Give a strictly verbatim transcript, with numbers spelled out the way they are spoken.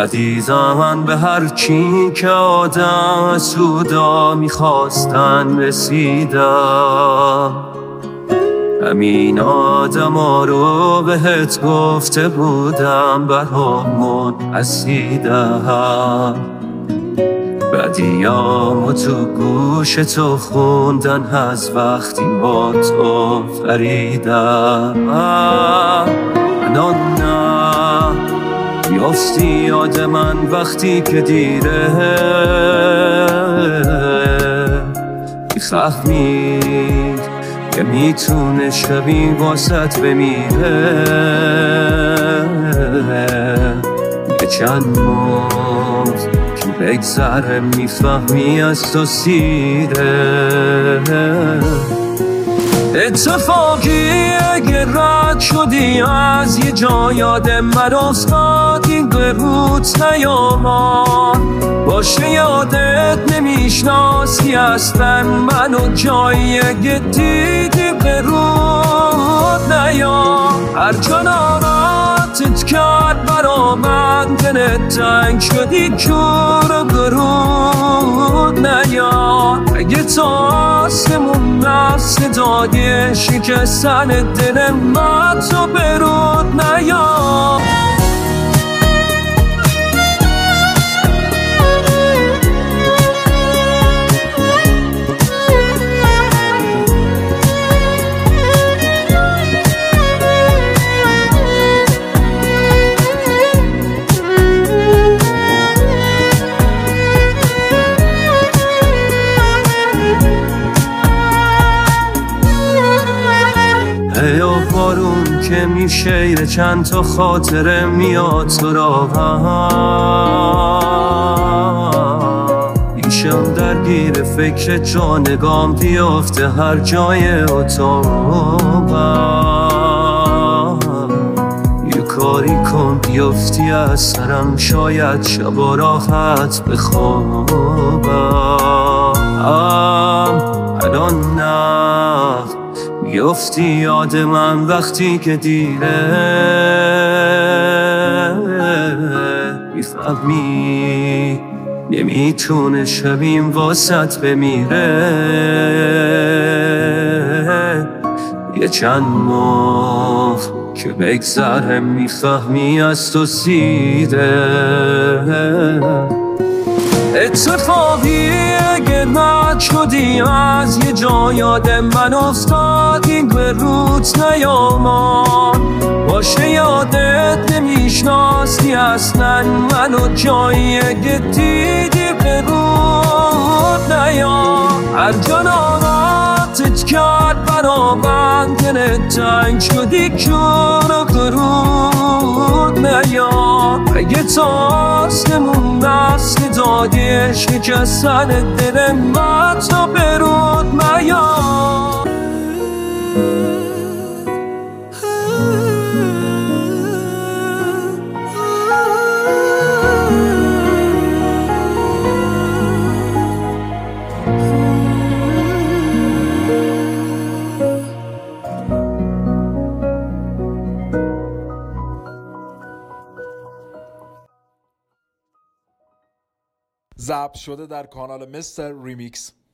ندیدم به هر کی که آدم سودا میخواستن رسیدم. همین آدم ها رو بهت گفته بودم برامون اسیدم. بدیامو تو گوش تو خوندن از وقتی با تو فریدم. الان نه بیافتی یاد من وقتی که دیره میفهمید که میتونه شبی واسط بمیره. یه چند موز که بگذره میفهمی از تو سیره. اتفاقی اگه رد شدی از یه جا یاد من افتادی به روت نیامان باشه یادت نمیشناسی اصلا منو جایی اگه دیدی به رود نیام. هر جا ناراتت کرد برا من دلت تنگ شدی کور برود نیام. اگه تا آسمون نفس دادی شکستن دل من تو برود نیام. هیا بارون که میشه چند تا خاطره میاد تو راهم. ایشم درگیر فکر جا نگام بیافته هر جای اتاقم. یه کاری کن بیافتی از سرم شاید شبا راحت بخوابم. الان نه بیافتی یاد من وقتی که دیره میفهمی نمیتونه شبیم واسط بمیره. یه چند ماه که بگذره میفهمی از تو سیده. اتفاقی اگه رد شدی از یه جا یاد من افتادی به روت نیامان باشه یادت نمیشناسی اصلا منو جایی اگه دیدی به رود نیام. هر جا ناراتت کرد برا من دلت تنگ شدی کور برود نیام. اگه تا آسمون دست دادی شکستن دل من تا برود نیام. ضبط شده در کانال مستر ریمیکس.